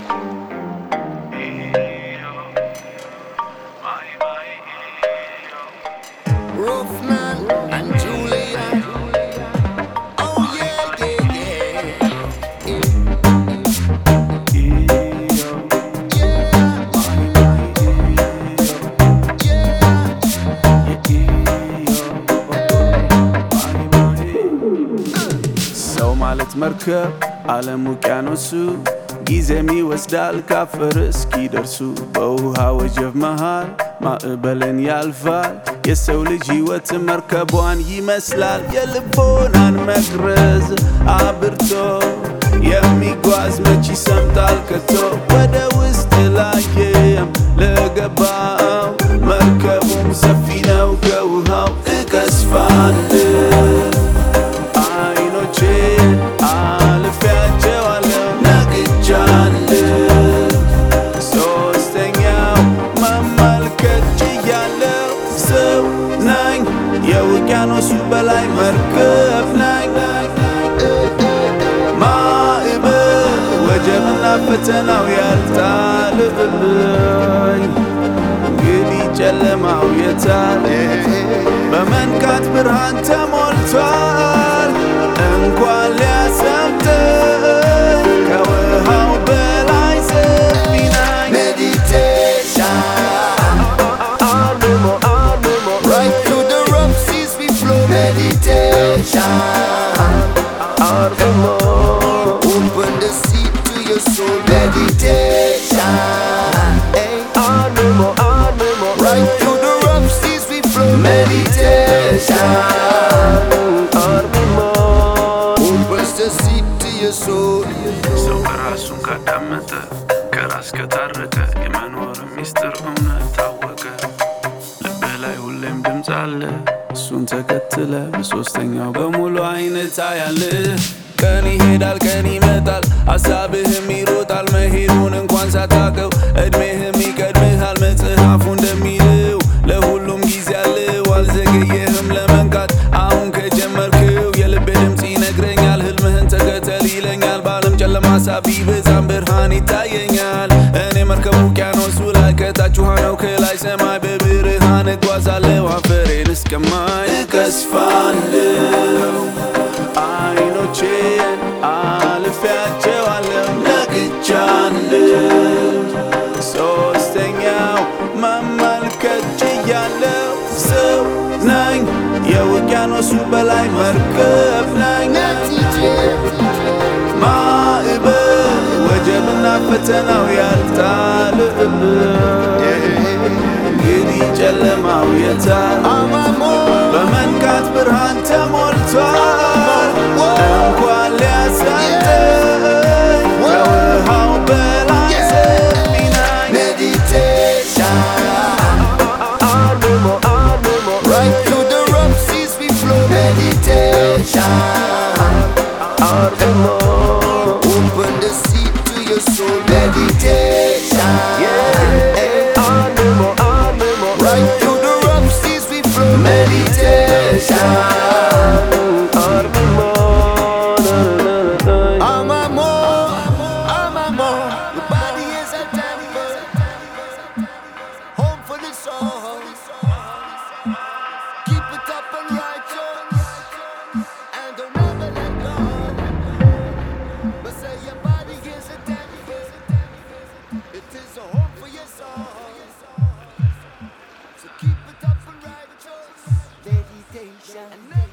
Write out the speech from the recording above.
Ruffman and Julia. Oh yeah, yeah, yeah. ሰው ማለት መርከብ ዓለም ውቅያኖሱ ጊዜም ይወስዳል ካፈር እስኪደርሱ በውሃ ወጀብ መሃል ማዕበልን ያልፋል የሰው ልጅ ሕይወት መርከቧን ይመስላል የልቦናን መቅረዝ አብርቶ የሚጓዝ መች ይሰምጣል ከቶ ወደ ውስጥ ላየም ለገባው መርከቡም ሰፊ ነው ከውሃው እቀስፋለሁ አይኖቼን አልፌያቸዋለሁ ነቅቻለሁ ሶስተኛው መመልከት ችያለሁ ሰው ነኝ የውቅያኖሱ በላይ መርከብ ነኝ ማዕበል ወጀብና ፈተናው ያልጣልብኝ እንግዲህ ጨለማው የታል በመንቃት ብርሃን ተሞልቷል እንኳን ሊያሰምጠኝ ከውሃው በላይ ሰፊ ነኝ Meditation, right through the rough seas we flow. Meditation, open the sea to your soul. Meditation, hey. Right through the rough seas we flow. Meditation, opens the sea to your soul. ሰው ከራሱን ካዳመጠ ከራስ ከታረቀ የመኖር ሚስጥር እውነት ታወቀ ልብህ ላይ ሁሌም ድምፅ አለ እሱን ተከትለ በሶስተኛው በሙሉ አይነት ታያለ ቀን ይሄዳል ቀን ይመጣል ሐሳብህም ይሮጣል መሄዱን እንኳን ሳታውቀው እድሜህም ይቀድምሃል መጽሐፉ እንደሚለው ለሁሉም ጊዜ አለው አልዘገየህም ለመንቃት አሁን ከጀመርክው የልቤ ድምፅ ይነግረኛል ህልምህን ተከተል ይለኛል በዓለም ጨለማ ሀሳብ ቢበዛም ብርሃን ይታየኛል እኔ መርከብ ውቅያኖሱ ላይ ከታች ውሃ ነው ከላይ ሰማይ በብርሃን እጓዛለሁ አፈሬን እስከማይ እቀስፋለሁ አይኖቼን አልፌያቸዋለሁ ነቅቻለሁ ሶስተኛው መመልከት ችያለሁ ሰው ነኝ የውቅያኖሱ በላይ መርከብ ነኝ ማዕበል ወጀብና ፈተናው ያልጣልብኝ እንግዲህ ጨለማው የታል በመንቃት ብርሃን ተሞልቷል እንኳን ሊያሳየኝ ከውሃው በላይ ሰፊ ነኝ Meditation, right through the rough seas we flow. Meditation, open the sea to your soul. Meditation, hey. Right through the rough seas we flow. Meditation, I'm a more, your body is a temple, home for the soul. Keep it up and righteous, and don't ever let go. But say your body is a temple, it is a home for your soul. So keep it up and righteous, meditation.